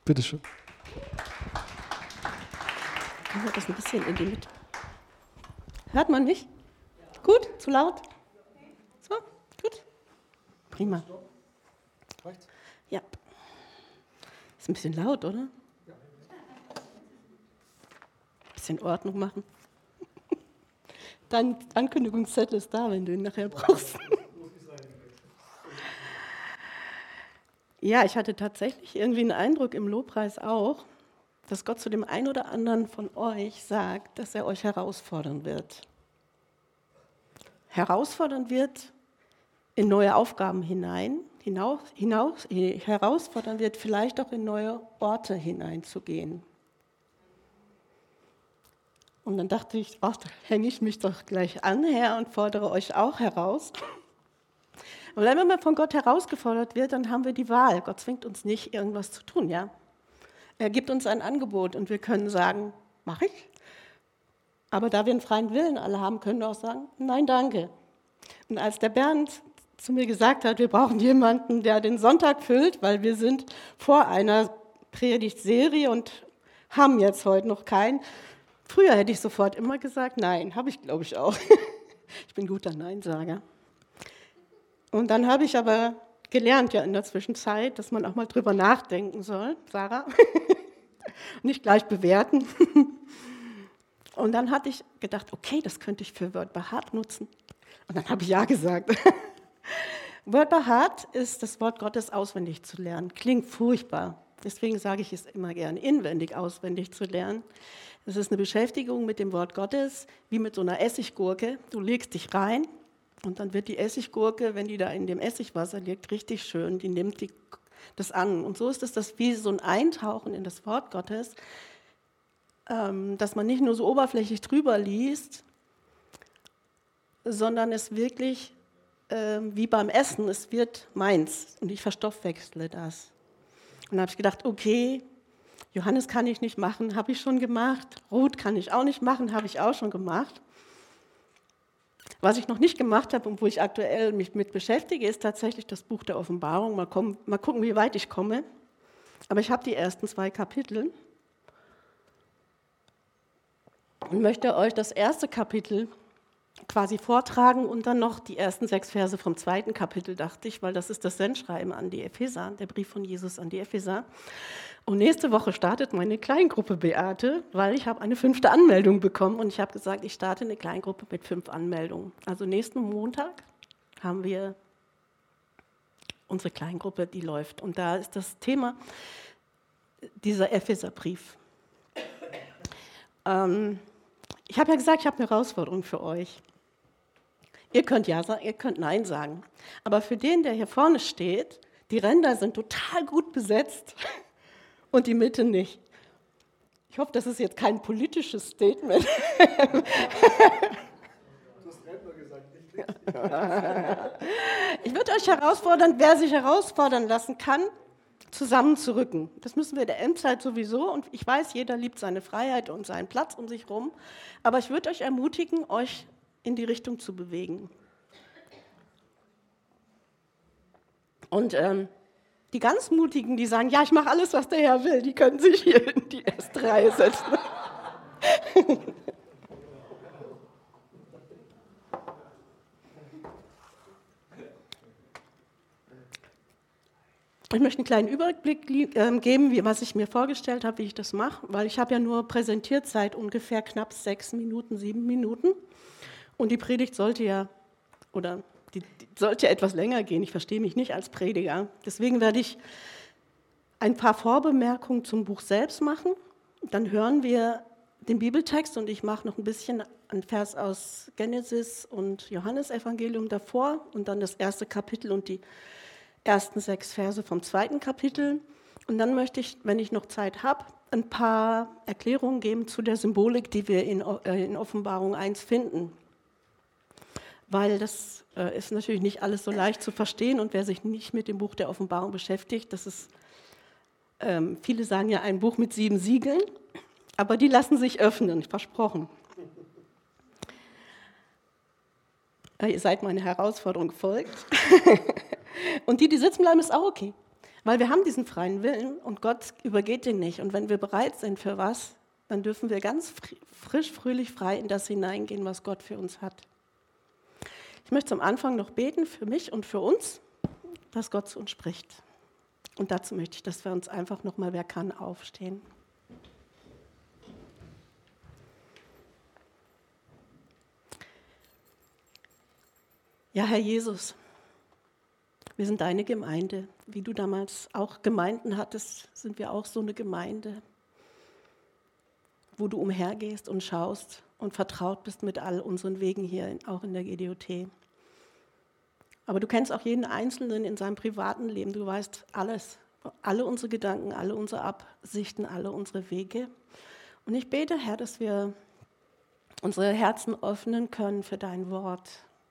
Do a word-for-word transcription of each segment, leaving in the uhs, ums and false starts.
Bitteschön. Können wir das ein bisschen in die Mitte? Hört man mich? Gut? Zu laut? So? Gut? Prima. Ja. Ist ein bisschen laut, oder? Ein bisschen Ordnung machen. Dein Ankündigungszettel ist da, wenn du ihn nachher brauchst. Ja, ich hatte tatsächlich irgendwie einen Eindruck im Lobpreis auch, dass Gott zu dem einen oder anderen von euch sagt, dass er euch herausfordern wird. Herausfordern wird in neue Aufgaben hinein, hinaus, hinaus, herausfordern wird vielleicht auch in neue Orte hineinzugehen. Und dann dachte ich, ach, da hänge ich mich doch gleich an, Herr, und fordere euch auch heraus. Und wenn man von Gott herausgefordert wird, dann haben wir die Wahl. Gott zwingt uns nicht, irgendwas zu tun, ja. Er gibt uns ein Angebot und wir können sagen, mach ich. Aber da wir einen freien Willen alle haben, können wir auch sagen, nein, danke. Und als der Bernd zu mir gesagt hat, wir brauchen jemanden, der den Sonntag füllt, weil wir sind vor einer Predigtserie und haben jetzt heute noch keinen. Früher hätte ich sofort immer gesagt, nein, habe ich glaube ich auch. Ich bin guter Neinsager. Und dann habe ich aber gelernt ja in der Zwischenzeit, dass man auch mal drüber nachdenken soll, Sarah, nicht gleich bewerten. Und dann hatte ich gedacht, okay, das könnte ich für Word by Heart nutzen. Und dann habe ich ja gesagt. Word by Heart ist das Wort Gottes auswendig zu lernen. Klingt furchtbar. Deswegen sage ich es immer gern, inwendig auswendig zu lernen. Es ist eine Beschäftigung mit dem Wort Gottes, wie mit so einer Essiggurke. Du legst dich rein und dann wird die Essiggurke, wenn die da in dem Essigwasser liegt, richtig schön. Die nimmt die, das an. Und so ist es das wie so ein Eintauchen in das Wort Gottes, ähm, dass man nicht nur so oberflächlich drüber liest, sondern es wirklich äh, wie beim Essen, es wird meins und ich verstoffwechsle das. Und dann habe ich gedacht, okay, Johannes kann ich nicht machen, habe ich schon gemacht. Ruth kann ich auch nicht machen, habe ich auch schon gemacht. Was ich noch nicht gemacht habe und wo ich aktuell mich mit beschäftige, ist tatsächlich das Buch der Offenbarung. Mal, kommen, mal gucken, wie weit ich komme. Aber ich habe die ersten zwei Kapitel und möchte euch das erste Kapitel quasi vortragen und dann noch die ersten sechs Verse vom zweiten Kapitel, dachte ich, weil das ist das Sendschreiben an die Epheser, der Brief von Jesus an die Epheser. Und nächste Woche startet meine Kleingruppe Beate, weil ich habe eine fünfte Anmeldung bekommen und ich habe gesagt, ich starte eine Kleingruppe mit fünf Anmeldungen. Also nächsten Montag haben wir unsere Kleingruppe, die läuft. Und da ist das Thema dieser Epheserbrief. Ähm, ich habe ja gesagt, ich habe eine Herausforderung für euch. Ihr könnt ja sagen, ihr könnt Nein sagen. Aber für den, der hier vorne steht, die Ränder sind total gut besetzt und die Mitte nicht. Ich hoffe, das ist jetzt kein politisches Statement. Du hast Ränder gesagt, nicht richtig. Ich würde euch herausfordern, wer sich herausfordern lassen kann, zusammenzurücken. Das müssen wir in der Endzeit sowieso. Und ich weiß, jeder liebt seine Freiheit und seinen Platz um sich herum. Aber ich würde euch ermutigen, euch in die Richtung zu bewegen. Und ähm, die ganz Mutigen, die sagen, ja, ich mache alles, was der Herr will, die können sich hier in die erste Reihe setzen. Ich möchte einen kleinen Überblick geben, wie, was ich mir vorgestellt habe, wie ich das mache, weil ich habe ja nur Präsentierzeit, ungefähr knapp sechs Minuten, sieben Minuten. Und die Predigt sollte ja, oder die, die sollte ja etwas länger gehen. Ich verstehe mich nicht als Prediger. Deswegen werde ich ein paar Vorbemerkungen zum Buch selbst machen. Dann hören wir den Bibeltext und ich mache noch ein bisschen einen Vers aus Genesis und Johannesevangelium davor und dann das erste Kapitel und die ersten sechs Verse vom zweiten Kapitel. Und dann möchte ich, wenn ich noch Zeit habe, ein paar Erklärungen geben zu der Symbolik, die wir in, in Offenbarung eins finden. Weil das äh, ist natürlich nicht alles so leicht zu verstehen und wer sich nicht mit dem Buch der Offenbarung beschäftigt, das ist, ähm, viele sagen ja ein Buch mit sieben Siegeln, aber die lassen sich öffnen, versprochen. Äh, ihr seid meiner Herausforderung gefolgt. Und die, die sitzen bleiben, ist auch okay. Weil wir haben diesen freien Willen und Gott übergeht den nicht. Und wenn wir bereit sind für was, dann dürfen wir ganz frisch, fröhlich, frei in das hineingehen, was Gott für uns hat. Ich möchte zum Anfang noch beten für mich und für uns, dass Gott zu uns spricht. Und dazu möchte ich, dass wir uns einfach nochmal, wer kann, aufstehen. Ja, Herr Jesus, wir sind deine Gemeinde. Wie du damals auch Gemeinden hattest, sind wir auch so eine Gemeinde, wo du umhergehst und schaust und vertraut bist mit all unseren Wegen hier, auch in der G D O T. Aber du kennst auch jeden Einzelnen in seinem privaten Leben. Du weißt alles, alle unsere Gedanken, alle unsere Absichten, alle unsere Wege. Und ich bete, Herr, dass wir unsere Herzen öffnen können für dein Wort.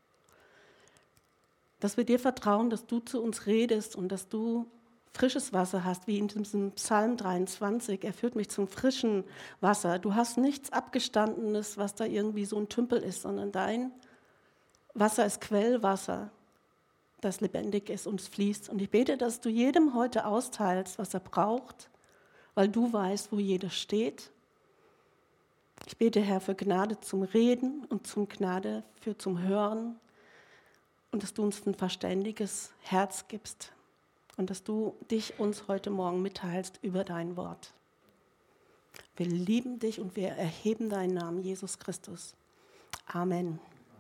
Dass wir dir vertrauen, dass du zu uns redest und dass du frisches Wasser hast, wie in diesem Psalm dreiundzwanzig. Er führt mich zum frischen Wasser. Du hast nichts Abgestandenes, was da irgendwie so ein Tümpel ist, sondern dein Wasser ist Quellwasser, das lebendig ist und es fließt. Und ich bete, dass du jedem heute austeilst, was er braucht, weil du weißt, wo jeder steht. Ich bete, Herr, für Gnade zum Reden und zum Gnade für zum Hören. Und dass du uns ein verständiges Herz gibst und dass du dich uns heute Morgen mitteilst über dein Wort. Wir lieben dich und wir erheben deinen Namen, Jesus Christus. Amen.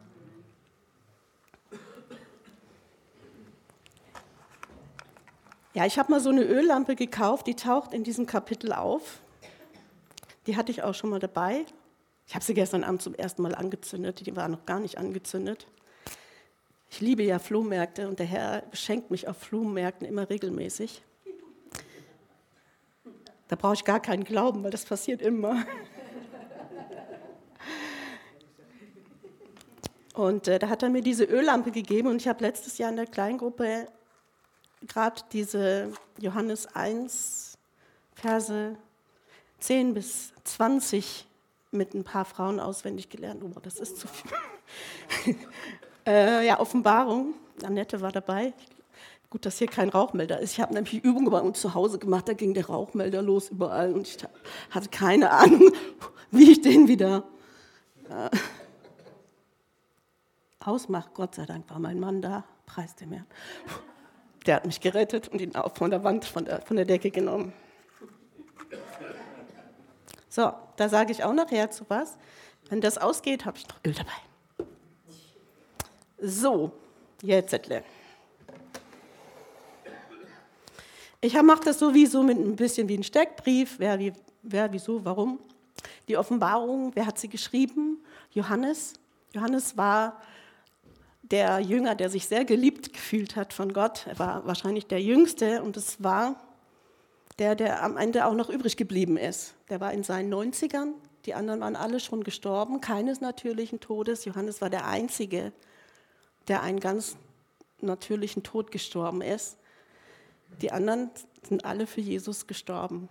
Ja, ich habe mal so eine Öllampe gekauft, die taucht in diesem Kapitel auf. Die hatte ich auch schon mal dabei. Ich habe sie gestern Abend zum ersten Mal angezündet, die war noch gar nicht angezündet. Ich liebe ja Flohmärkte und der Herr beschenkt mich auf Flohmärkten immer regelmäßig. Da brauche ich gar keinen Glauben, weil das passiert immer. Und äh, da hat er mir diese Öllampe gegeben und ich habe letztes Jahr in der Kleingruppe gerade diese Johannes eins, Verse zehn bis zwanzig mit ein paar Frauen auswendig gelernt. Oh, das ist zu viel. Äh, ja, Offenbarung, Annette war dabei. Gut, dass hier kein Rauchmelder ist. Ich habe nämlich die Übung bei uns zu Hause gemacht, da ging der Rauchmelder los überall und ich hatte keine Ahnung, wie ich den wieder äh, ausmache. Gott sei Dank war mein Mann da, preis dem Herrn. Der hat mich gerettet und ihn auch von der Wand, von der, von der Decke genommen. So, da sage ich auch nachher zu was. Wenn das ausgeht, habe ich noch Öl dabei. So, jetzt Zettle. Ich mache das sowieso mit ein bisschen wie ein Steckbrief. Wer, wie, wer, wieso, warum? Die Offenbarung, wer hat sie geschrieben? Johannes. Johannes war der Jünger, der sich sehr geliebt gefühlt hat von Gott. Er war wahrscheinlich der Jüngste und es war der, der am Ende auch noch übrig geblieben ist. Der war in seinen neunzigern. Die anderen waren alle schon gestorben, keines natürlichen Todes. Johannes war der Einzige, der einen ganz natürlichen Tod gestorben ist. Die anderen sind alle für Jesus gestorben.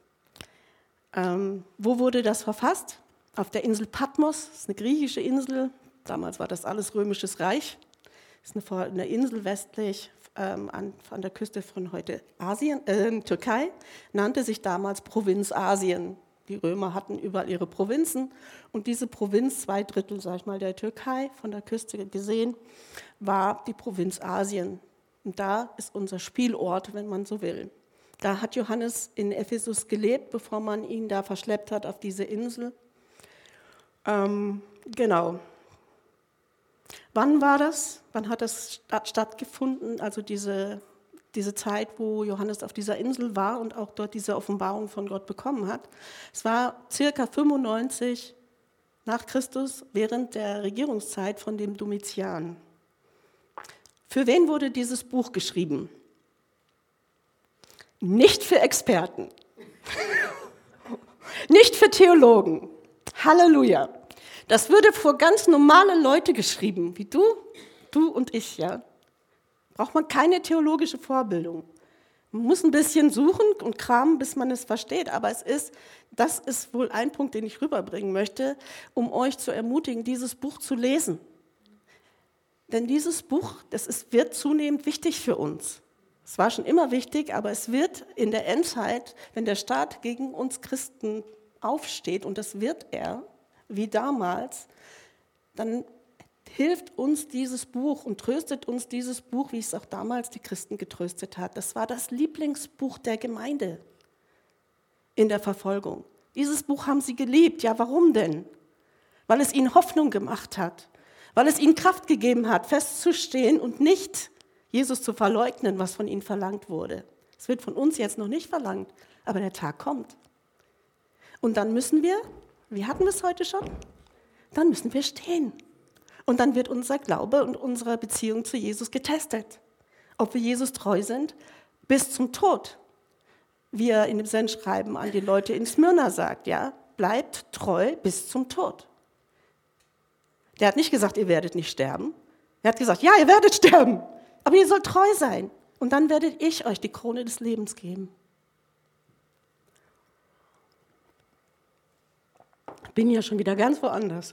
Ähm, wo wurde das verfasst? Auf der Insel Patmos, das ist eine griechische Insel. Damals war das alles römisches Reich. Das ist eine, eine Insel westlich ähm, an, an der Küste von heute Asien, äh, Türkei, nannte sich damals Provinz Asien. Die Römer hatten überall ihre Provinzen und diese Provinz, zwei Drittel, sag ich mal, der Türkei, von der Küste gesehen, war die Provinz Asien. Und da ist unser Spielort, wenn man so will. Da hat Johannes in Ephesus gelebt, bevor man ihn da verschleppt hat auf diese Insel. Ähm, genau. Wann war das? Wann hat das stattgefunden? Also diese, diese Zeit, wo Johannes auf dieser Insel war und auch dort diese Offenbarung von Gott bekommen hat. Es war circa fünfundneunzig nach Christus, während der Regierungszeit von dem Domitian. Für wen wurde dieses Buch geschrieben? Nicht für Experten, nicht für Theologen. Halleluja. Das würde vor ganz normale Leute geschrieben, wie du, du und ich, ja. Braucht man keine theologische Vorbildung. Man muss ein bisschen suchen und kramen, bis man es versteht. Aber es ist, das ist wohl ein Punkt, den ich rüberbringen möchte, um euch zu ermutigen, dieses Buch zu lesen. Denn dieses Buch, das ist, wird zunehmend wichtig für uns. Es war schon immer wichtig, aber es wird in der Endzeit, wenn der Staat gegen uns Christen aufsteht, und das wird er, wie damals, dann hilft uns dieses Buch und tröstet uns dieses Buch, wie es auch damals die Christen getröstet hat. Das war das Lieblingsbuch der Gemeinde in der Verfolgung. Dieses Buch haben sie geliebt. Ja, warum denn? Weil es ihnen Hoffnung gemacht hat, weil es ihnen Kraft gegeben hat, festzustehen und nicht Jesus zu verleugnen, was von ihnen verlangt wurde. Es wird von uns jetzt noch nicht verlangt, aber der Tag kommt. Und dann müssen wir, wie hatten wir es heute schon? Dann müssen wir stehen. Und dann wird unser Glaube und unsere Beziehung zu Jesus getestet. Ob wir Jesus treu sind bis zum Tod. Wie er in dem Sendschreiben an die Leute in Smyrna sagt, ja, bleibt treu bis zum Tod. Der hat nicht gesagt, ihr werdet nicht sterben. Er hat gesagt, ja, ihr werdet sterben, aber ihr sollt treu sein. Und dann werde ich euch die Krone des Lebens geben. Ich bin ja schon wieder ganz woanders.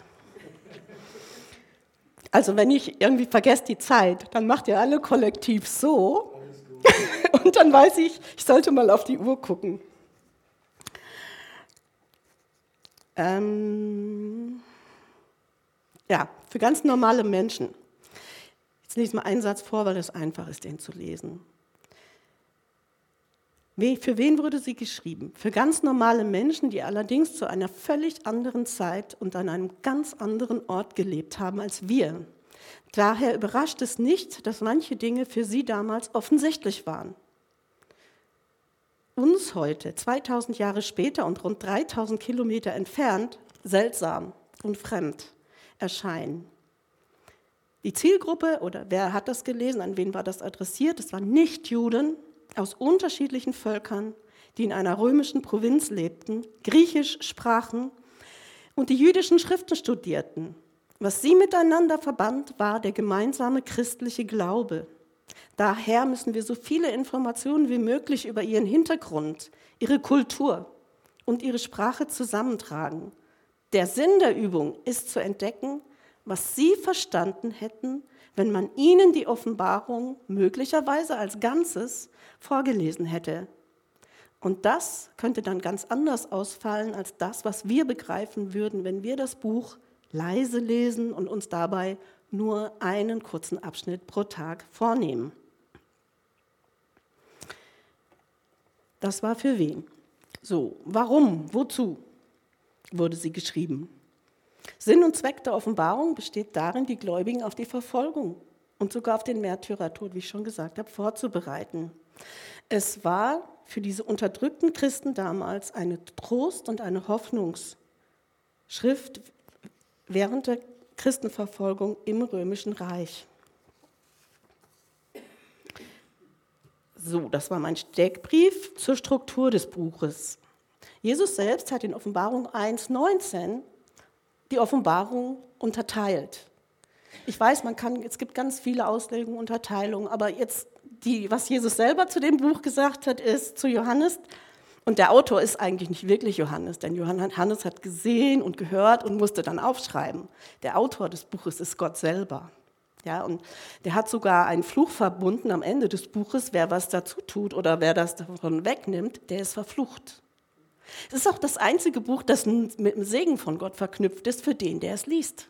Also wenn ich irgendwie vergesse die Zeit, dann macht ihr alle kollektiv so und dann weiß ich, ich sollte mal auf die Uhr gucken. Ähm, ja, für ganz normale Menschen. Jetzt lese ich mal einen Satz vor, weil es einfach ist, den zu lesen. Für wen wurde sie geschrieben? Für ganz normale Menschen, die allerdings zu einer völlig anderen Zeit und an einem ganz anderen Ort gelebt haben als wir. Daher überrascht es nicht, dass manche Dinge für sie damals offensichtlich waren. Uns heute, zweitausend Jahre später und rund dreitausend Kilometer entfernt, seltsam und fremd erscheinen. Die Zielgruppe, oder wer hat das gelesen, an wen war das adressiert? Es waren Nichtjuden aus unterschiedlichen Völkern, die in einer römischen Provinz lebten, Griechisch sprachen und die jüdischen Schriften studierten. Was sie miteinander verband, war der gemeinsame christliche Glaube. Daher müssen wir so viele Informationen wie möglich über ihren Hintergrund, ihre Kultur und ihre Sprache zusammentragen. Der Sinn der Übung ist zu entdecken, was sie verstanden hätten, wenn man ihnen die Offenbarung möglicherweise als Ganzes vorgelesen hätte. Und das könnte dann ganz anders ausfallen als das, was wir begreifen würden, wenn wir das Buch leise lesen und uns dabei nur einen kurzen Abschnitt pro Tag vornehmen. Das war für wen? So, warum, wozu wurde sie geschrieben? Sinn und Zweck der Offenbarung besteht darin, die Gläubigen auf die Verfolgung und sogar auf den Märtyrertod, wie ich schon gesagt habe, vorzubereiten. Es war für diese unterdrückten Christen damals eine Trost- und eine Hoffnungsschrift während der Christenverfolgung im Römischen Reich. So, das war mein Steckbrief zur Struktur des Buches. Jesus selbst hat in Offenbarung eins neunzehn die Offenbarung unterteilt. Ich weiß, man kann, es gibt ganz viele Auslegungen, Unterteilungen, aber jetzt, die, was Jesus selber zu dem Buch gesagt hat, ist zu Johannes, und der Autor ist eigentlich nicht wirklich Johannes, denn Johannes hat gesehen und gehört und musste dann aufschreiben. Der Autor des Buches ist Gott selber. Ja, und der hat sogar einen Fluch verbunden am Ende des Buches, wer was dazu tut oder wer das davon wegnimmt, der ist verflucht. Es ist auch das einzige Buch, das mit dem Segen von Gott verknüpft ist für den, der es liest.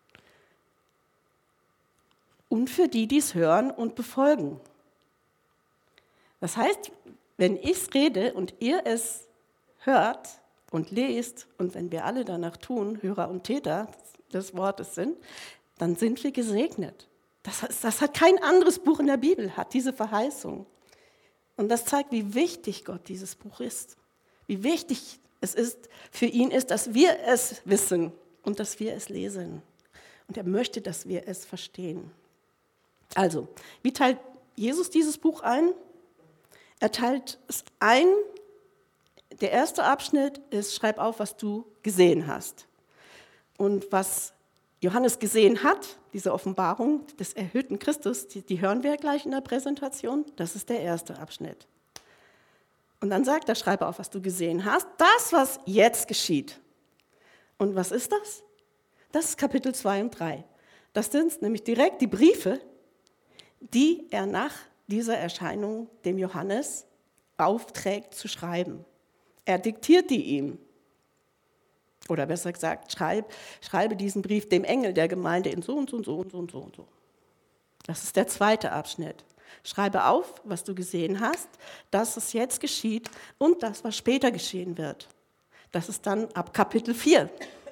Und für die, die es hören und befolgen. Das heißt, wenn ich es rede und ihr es hört und lest, und wenn wir alle danach tun, Hörer und Täter des Wortes sind, dann sind wir gesegnet. Das, das hat kein anderes Buch in der Bibel, hat diese Verheißung. Und das zeigt, wie wichtig Gott dieses Buch ist. Wie wichtig es ist, für ihn ist, dass wir es wissen und dass wir es lesen. Und er möchte, dass wir es verstehen. Also, wie teilt Jesus dieses Buch ein? Er teilt es ein, der erste Abschnitt ist, schreib auf, was du gesehen hast. Und was Johannes gesehen hat, diese Offenbarung des erhöhten Christus, die, die hören wir gleich in der Präsentation, das ist der erste Abschnitt. Und dann sagt er, schreibe auf, was du gesehen hast, das, was jetzt geschieht. Und was ist das? Das ist Kapitel zwei und drei. Das sind nämlich direkt die Briefe, die er nach dieser Erscheinung dem Johannes aufträgt zu schreiben. Er diktiert die ihm. Oder besser gesagt, schreib, schreibe diesen Brief dem Engel der Gemeinde in so und so und so und so und so und so. Das ist der zweite Abschnitt. Schreibe auf, was du gesehen hast, dass es jetzt geschieht und das, was später geschehen wird. Das ist dann ab Kapitel vier.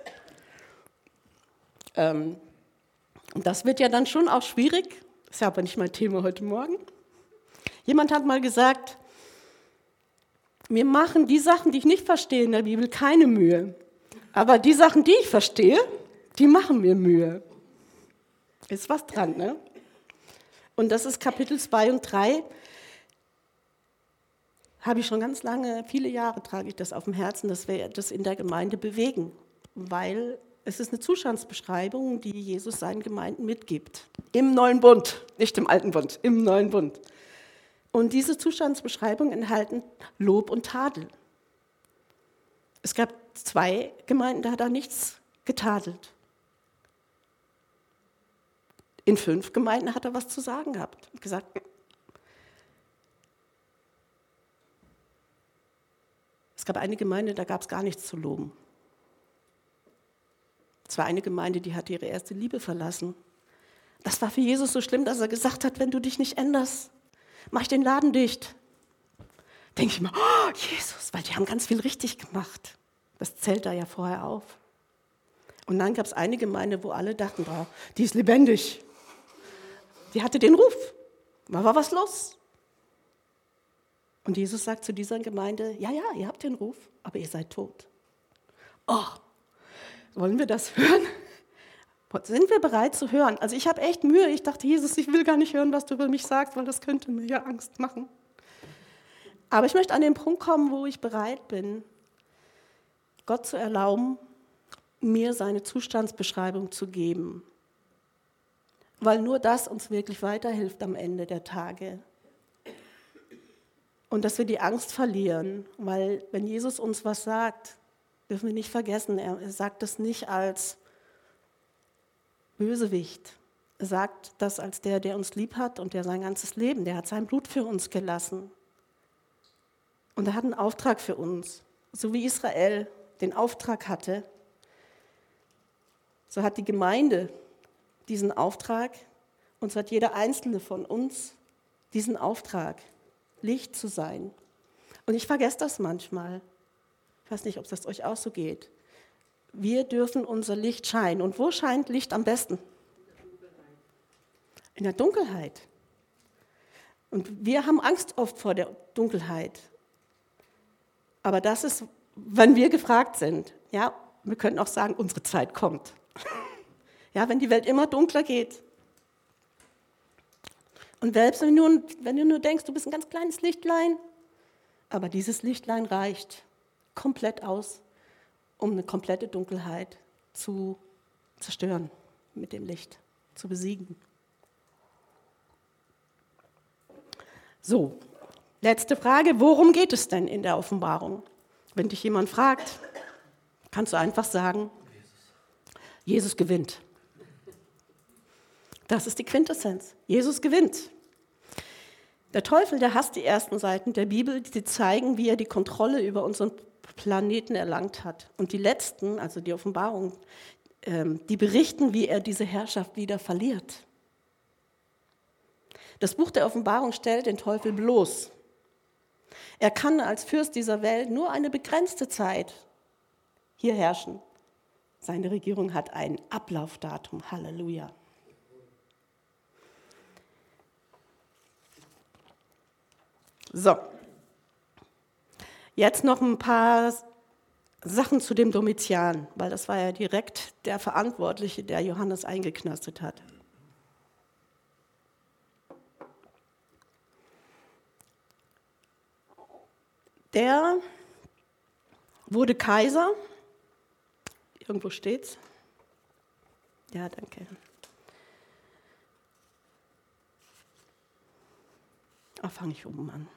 Ähm, und das wird ja dann schon auch schwierig. Ist ja aber nicht mein Thema heute Morgen. Jemand hat mal gesagt, mir machen die Sachen, die ich nicht verstehe in der Bibel, keine Mühe. Aber die Sachen, die ich verstehe, die machen mir Mühe. Ist was dran, ne? Und das ist Kapitel zwei und drei. Habe ich schon ganz lange, viele Jahre trage ich das auf dem Herzen, dass wir das in der Gemeinde bewegen. Weil es ist eine Zustandsbeschreibung, die Jesus seinen Gemeinden mitgibt. Im neuen Bund, nicht im alten Bund, im neuen Bund. Und diese Zustandsbeschreibungen enthalten Lob und Tadel. Es gab zwei Gemeinden, da hat er nichts getadelt. In fünf Gemeinden hat er was zu sagen gehabt und gesagt, es gab eine Gemeinde, da gab es gar nichts zu loben. Es war eine Gemeinde, die hat ihre erste Liebe verlassen. Das war für Jesus so schlimm, dass er gesagt hat, wenn du dich nicht änderst, mach ich den Laden dicht. Denke ich mir, oh, Jesus, weil die haben ganz viel richtig gemacht. Das zählt da ja vorher auf. Und dann gab es eine Gemeinde, wo alle dachten, oh, die ist lebendig. Die hatte den Ruf. Da war was los. Und Jesus sagt zu dieser Gemeinde, ja, ja, ihr habt den Ruf, aber ihr seid tot. Oh, wollen wir das hören? Sind wir bereit zu hören? Also ich habe echt Mühe. Ich dachte, Jesus, ich will gar nicht hören, was du über mich sagst, weil das könnte mir ja Angst machen. Aber ich möchte an den Punkt kommen, wo ich bereit bin, Gott zu erlauben, mir seine Zustandsbeschreibung zu geben. Weil nur das uns wirklich weiterhilft am Ende der Tage. Und dass wir die Angst verlieren, weil wenn Jesus uns was sagt, dürfen wir nicht vergessen, er sagt das nicht als Bösewicht. Er sagt das als der, der uns lieb hat und der sein ganzes Leben, der hat sein Blut für uns gelassen. Und er hat einen Auftrag für uns. So wie Israel den Auftrag hatte, so hat die Gemeinde diesen Auftrag und so hat jeder Einzelne von uns diesen Auftrag, Licht zu sein. Und ich vergesse das manchmal. Ich weiß nicht, ob das euch auch so geht. Wir dürfen unser Licht scheinen. Und wo scheint Licht am besten? In der Dunkelheit. Und wir haben Angst oft vor der Dunkelheit. Aber das ist, wenn wir gefragt sind. Ja, wir könnten auch sagen, unsere Zeit kommt. Ja, wenn die Welt immer dunkler geht. Und selbst wenn du, nur, wenn du nur denkst, du bist ein ganz kleines Lichtlein, aber dieses Lichtlein reicht komplett aus, um eine komplette Dunkelheit zu zerstören, mit dem Licht zu besiegen. So, letzte Frage, worum geht es denn in der Offenbarung? Wenn dich jemand fragt, kannst du einfach sagen, Jesus gewinnt. Das ist die Quintessenz. Jesus gewinnt. Der Teufel, der hasst die ersten Seiten der Bibel, die zeigen, wie er die Kontrolle über unseren Planeten erlangt hat. Und die letzten, also die Offenbarung, die berichten, wie er diese Herrschaft wieder verliert. Das Buch der Offenbarung stellt den Teufel bloß. Er kann als Fürst dieser Welt nur eine begrenzte Zeit hier herrschen. Seine Regierung hat ein Ablaufdatum. Halleluja. So, jetzt noch ein paar Sachen zu dem Domitian, weil das war ja direkt der Verantwortliche, der Johannes eingeknastet hat. Der wurde Kaiser, irgendwo steht's. Ja, danke. Ach, fange ich oben an.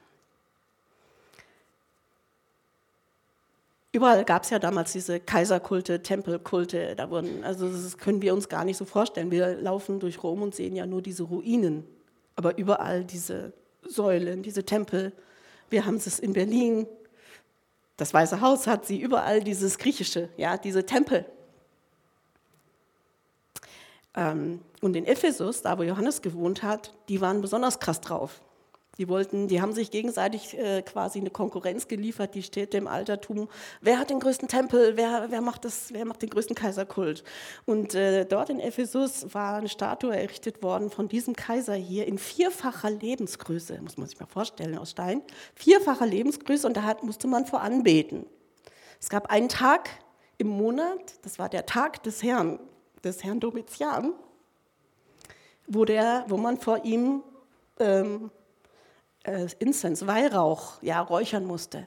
Überall gab es ja damals diese Kaiserkulte, Tempelkulte. Da wurden, also das können wir uns gar nicht so vorstellen. Wir laufen durch Rom und sehen ja nur diese Ruinen, aber überall diese Säulen, diese Tempel. Wir haben es in Berlin. Das Weiße Haus hat sie, überall dieses Griechische, ja, diese Tempel. Ähm, und in Ephesus, da wo Johannes gewohnt hat, die waren besonders krass drauf. Die wollten, die haben sich gegenseitig äh, quasi eine Konkurrenz geliefert, die Städte im Altertum. Wer hat den größten Tempel? Wer, wer, macht, das, wer macht den größten Kaiserkult? Und äh, dort in Ephesus war eine Statue errichtet worden von diesem Kaiser hier in vierfacher Lebensgröße, muss man sich mal vorstellen, aus Stein. Vierfacher Lebensgröße und da hat, musste man vor anbeten. Es gab einen Tag im Monat, das war der Tag des Herrn, des Herrn Domitian, wo, der, wo man vor ihm ähm, äh, Incense, Weihrauch, ja, räuchern musste.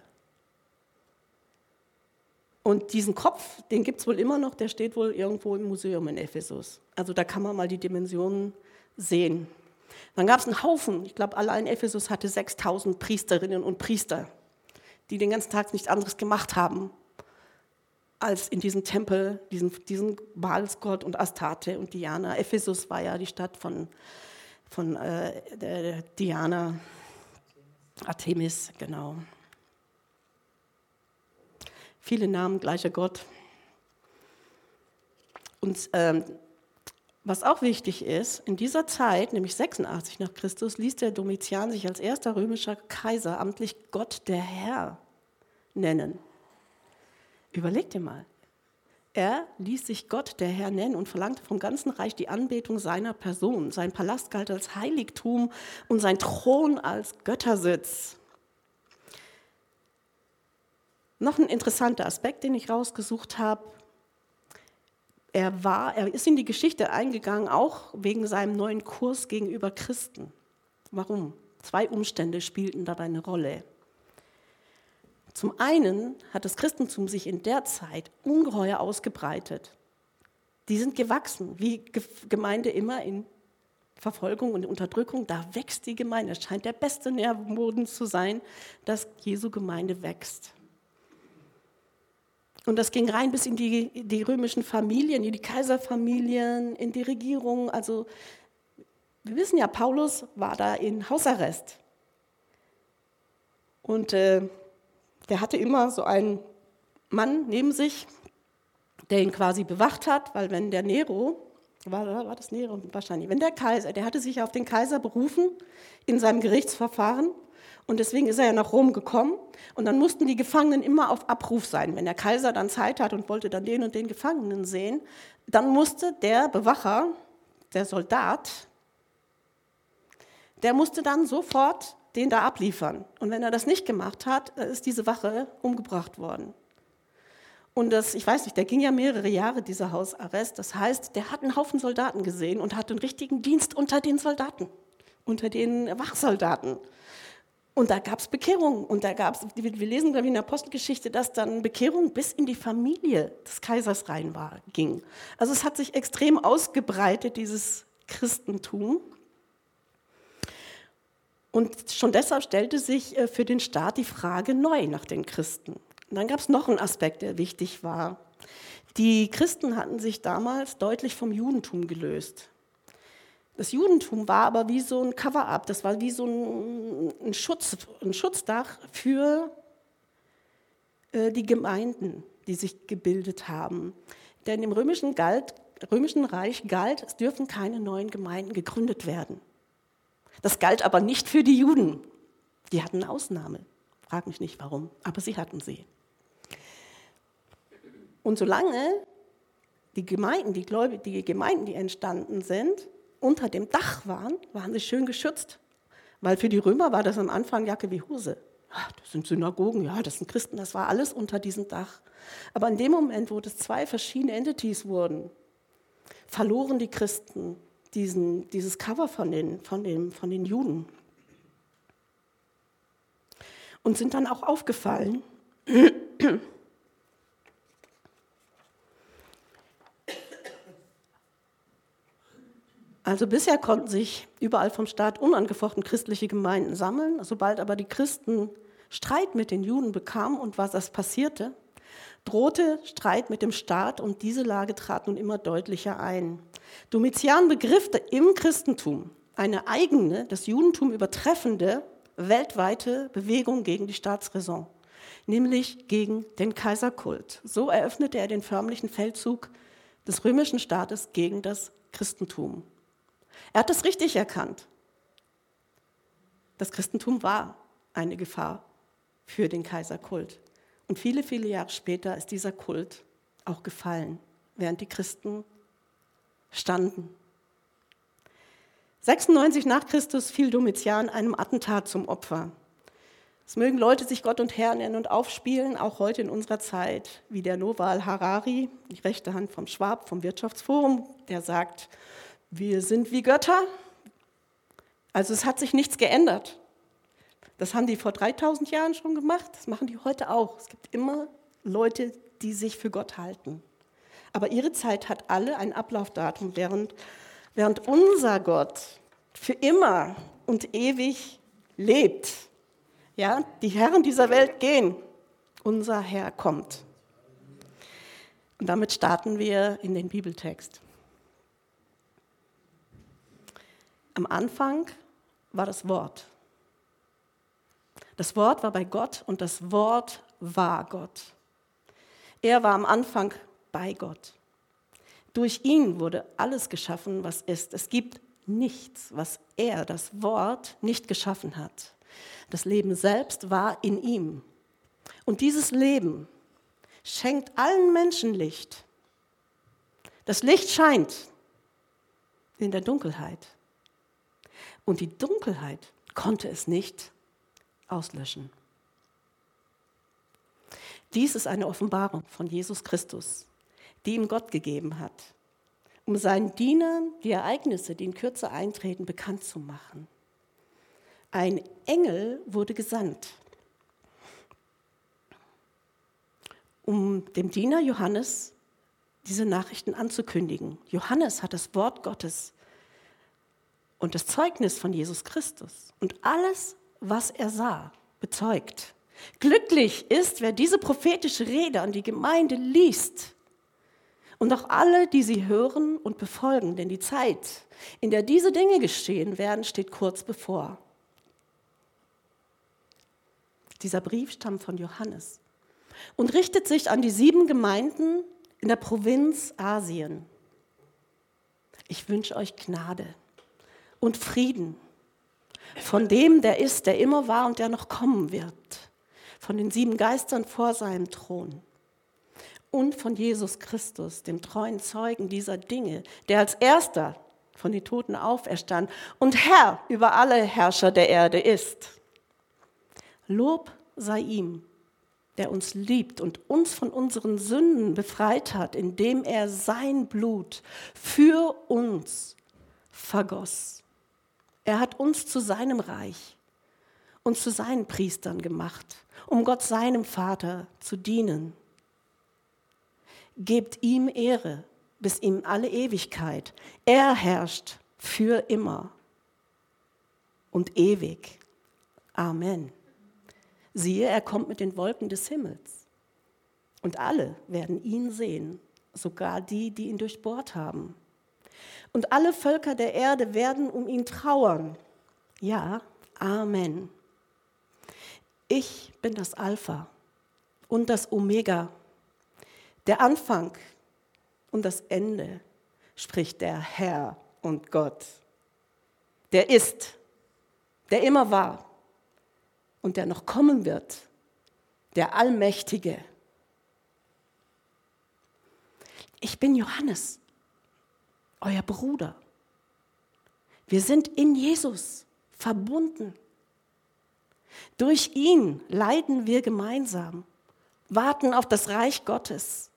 Und diesen Kopf, den gibt es wohl immer noch, der steht wohl irgendwo im Museum in Ephesus. Also da kann man mal die Dimensionen sehen. Dann gab es einen Haufen, ich glaube allein Ephesus hatte sechstausend Priesterinnen und Priester, die den ganzen Tag nichts anderes gemacht haben, als in diesem Tempel, diesen, diesen Baalsgott und Astarte und Diana. Ephesus war ja die Stadt von, von äh, Diana, Artemis, genau. Viele Namen, gleicher Gott. Und ähm, was auch wichtig ist, in dieser Zeit, nämlich sechsundachtzig nach Christus, ließ der Domitian sich als erster römischer Kaiser amtlich Gott der Herr nennen. Überleg dir mal. Er ließ sich Gott der Herr nennen und verlangte vom ganzen Reich die Anbetung seiner Person. Sein Palast galt als Heiligtum und sein Thron als Göttersitz. Noch ein interessanter Aspekt, den ich rausgesucht habe. Er, war, er ist in die Geschichte eingegangen, auch wegen seinem neuen Kurs gegenüber Christen. Warum? Zwei Umstände spielten dabei eine Rolle. Zum einen hat das Christentum sich in der Zeit ungeheuer ausgebreitet. Die sind gewachsen, wie Gemeinde immer in Verfolgung und Unterdrückung. Da wächst die Gemeinde. Es scheint der beste Nährboden zu sein, dass Jesu Gemeinde wächst. Und das ging rein bis in die, die römischen Familien, in die Kaiserfamilien, in die Regierung. Also wir wissen ja, Paulus war da in Hausarrest. Und äh, der hatte immer so einen Mann neben sich, der ihn quasi bewacht hat, weil wenn der Nero, war, war das Nero wahrscheinlich, wenn der Kaiser, der hatte sich auf den Kaiser berufen in seinem Gerichtsverfahren und deswegen ist er ja nach Rom gekommen und dann mussten die Gefangenen immer auf Abruf sein. Wenn der Kaiser dann Zeit hat und wollte dann den und den Gefangenen sehen, dann musste der Bewacher, der Soldat, der musste dann sofort den da abliefern. Und wenn er das nicht gemacht hat, ist diese Wache umgebracht worden. Und das, ich weiß nicht, der ging ja mehrere Jahre, dieser Hausarrest. Das heißt, der hat einen Haufen Soldaten gesehen und hat einen richtigen Dienst unter den Soldaten, unter den Wachsoldaten. Und da gab es Bekehrung. Und da gab es, wir lesen, glaube ich, in der Apostelgeschichte, dass dann Bekehrung bis in die Familie des Kaisers rein war, ging. Also es hat sich extrem ausgebreitet, dieses Christentum. Und schon deshalb stellte sich für den Staat die Frage neu nach den Christen. Und dann gab es noch einen Aspekt, der wichtig war. Die Christen hatten sich damals deutlich vom Judentum gelöst. Das Judentum war aber wie so ein Cover-up, das war wie so ein, ein, Schutz, ein Schutzdach für äh, die Gemeinden, die sich gebildet haben. Denn im römischen, galt, römischen Reich galt, es dürfen keine neuen Gemeinden gegründet werden. Das galt aber nicht für die Juden. Die hatten eine Ausnahme. Frag mich nicht warum, aber sie hatten sie. Und solange die Gemeinden, die, Gläubig, die Gemeinden, die entstanden sind, unter dem Dach waren, waren sie schön geschützt. Weil für die Römer war das am Anfang Jacke wie Hose. Ach, das sind Synagogen, ja, das sind Christen, das war alles unter diesem Dach. Aber in dem Moment, wo das zwei verschiedene Entities wurden, verloren die Christen Diesen, dieses Cover von den, von, den, von den Juden und sind dann auch aufgefallen. Also bisher konnten sich überall vom Staat unangefochten christliche Gemeinden sammeln. Sobald aber die Christen Streit mit den Juden bekamen und was das passierte, drohte Streit mit dem Staat und diese Lage trat nun immer deutlicher ein. Domitian begriff im Christentum eine eigene, das Judentum übertreffende, weltweite Bewegung gegen die Staatsräson, nämlich gegen den Kaiserkult. So eröffnete er den förmlichen Feldzug des römischen Staates gegen das Christentum. Er hat es richtig erkannt. Das Christentum war eine Gefahr für den Kaiserkult. Und viele, viele Jahre später ist dieser Kult auch gefallen, während die Christen standen. sechsundneunzig nach Christus fiel Domitian einem Attentat zum Opfer. Es mögen Leute sich Gott und Herr nennen und aufspielen, auch heute in unserer Zeit, wie der Noval Harari, die rechte Hand vom Schwab, vom Wirtschaftsforum, der sagt, wir sind wie Götter. Also es hat sich nichts geändert. Das haben die vor dreitausend Jahren schon gemacht, das machen die heute auch. Es gibt immer Leute, die sich für Gott halten. Aber ihre Zeit hat alle ein Ablaufdatum, während, während unser Gott für immer und ewig lebt. Ja, die Herren dieser Welt gehen, unser Herr kommt. Und damit starten wir in den Bibeltext. Am Anfang war das Wort. Das Wort war bei Gott und das Wort war Gott. Er war am Anfang bei Gott. Durch ihn wurde alles geschaffen, was ist. Es gibt nichts, was er, das Wort, nicht geschaffen hat. Das Leben selbst war in ihm. Und dieses Leben schenkt allen Menschen Licht. Das Licht scheint in der Dunkelheit. Und die Dunkelheit konnte es nicht auslöschen. Dies ist eine Offenbarung von Jesus Christus, die ihm Gott gegeben hat, um seinen Dienern die Ereignisse, die in Kürze eintreten, bekannt zu machen. Ein Engel wurde gesandt, um dem Diener Johannes diese Nachrichten anzukündigen. Johannes hat das Wort Gottes und das Zeugnis von Jesus Christus und alles, was er sah, bezeugt. Glücklich ist, wer diese prophetische Rede an die Gemeinde liest und auch alle, die sie hören und befolgen, denn die Zeit, in der diese Dinge geschehen werden, steht kurz bevor. Dieser Brief stammt von Johannes und richtet sich an die sieben Gemeinden in der Provinz Asien. Ich wünsche euch Gnade und Frieden von dem, der ist, der immer war und der noch kommen wird, von den sieben Geistern vor seinem Thron und von Jesus Christus, dem treuen Zeugen dieser Dinge, der als erster von den Toten auferstand und Herr über alle Herrscher der Erde ist. Lob sei ihm, der uns liebt und uns von unseren Sünden befreit hat, indem er sein Blut für uns vergoss. Er hat uns zu seinem Reich und zu seinen Priestern gemacht, um Gott seinem Vater zu dienen. Gebt ihm Ehre bis in alle Ewigkeit. Er herrscht für immer und ewig. Amen. Siehe, er kommt mit den Wolken des Himmels. Und alle werden ihn sehen, sogar die, die ihn durchbohrt haben. Und alle Völker der Erde werden um ihn trauern. Ja, Amen. Ich bin das Alpha und das Omega, der Anfang und das Ende, spricht der Herr und Gott. Der ist, der immer war und der noch kommen wird, der Allmächtige. Ich bin Johannes, euer Bruder. Wir sind in Jesus verbunden. Durch ihn leiden wir gemeinsam, warten auf das Reich Gottes,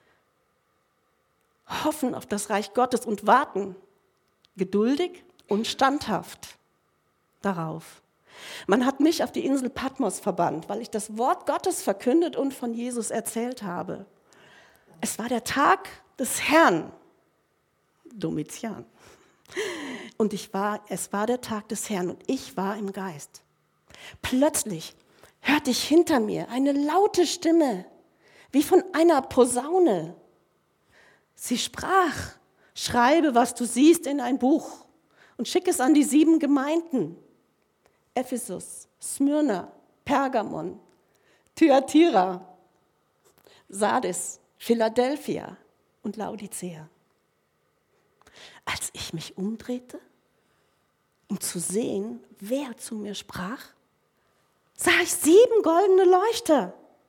hoffen auf das Reich Gottes und warten geduldig und standhaft darauf. Man hat mich auf die Insel Patmos verbannt, weil ich das Wort Gottes verkündet und von Jesus erzählt habe. Es war der Tag des Herrn, Domitian. Und ich war, es war der Tag des Herrn und ich war im Geist. Plötzlich hörte ich hinter mir eine laute Stimme, wie von einer Posaune. Sie sprach, schreibe, was du siehst, in ein Buch und schick es an die sieben Gemeinden. Ephesus, Smyrna, Pergamon, Thyatira, Sardis, Philadelphia und Laodicea. Als ich mich umdrehte, um zu sehen, wer zu mir sprach, sah ich sieben goldene Leuchter.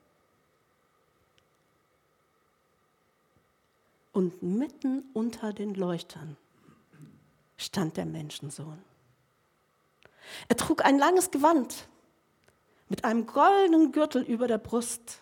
Und mitten unter den Leuchtern stand der Menschensohn. Er trug ein langes Gewand mit einem goldenen Gürtel über der Brust.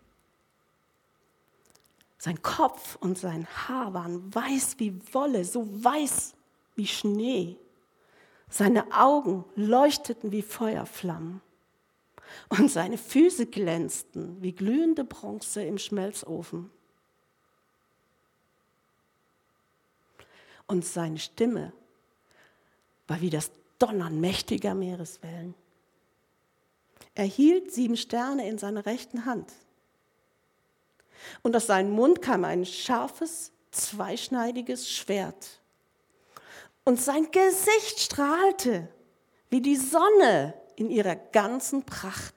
Sein Kopf und sein Haar waren weiß wie Wolle, so weiß wie Schnee. Seine Augen leuchteten wie Feuerflammen und seine Füße glänzten wie glühende Bronze im Schmelzofen. Und seine Stimme war wie das Donnern mächtiger Meereswellen. Er hielt sieben Sterne in seiner rechten Hand. Und aus seinem Mund kam ein scharfes, zweischneidiges Schwert. Und sein Gesicht strahlte wie die Sonne in ihrer ganzen Pracht.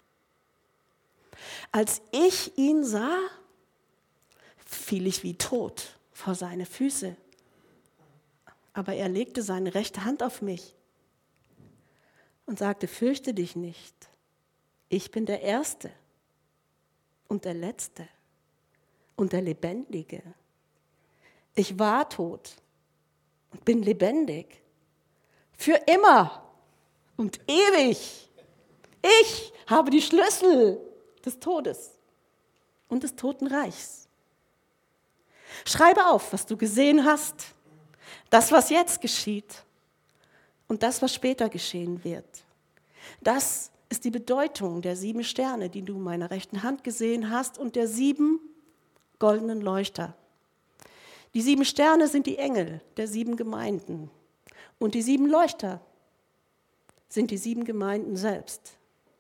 Als ich ihn sah, fiel ich wie tot vor seine Füße. Aber er legte seine rechte Hand auf mich und sagte, fürchte dich nicht, ich bin der Erste und der Letzte und der Lebendige. Ich war tot und bin lebendig, für immer und ewig. Ich habe die Schlüssel des Todes und des Totenreichs. Schreibe auf, was du gesehen hast, das, was jetzt geschieht und das, was später geschehen wird. Das ist die Bedeutung der sieben Sterne, die du in meiner rechten Hand gesehen hast, und der sieben goldenen Leuchter. Die sieben Sterne sind die Engel der sieben Gemeinden und die sieben Leuchter sind die sieben Gemeinden selbst.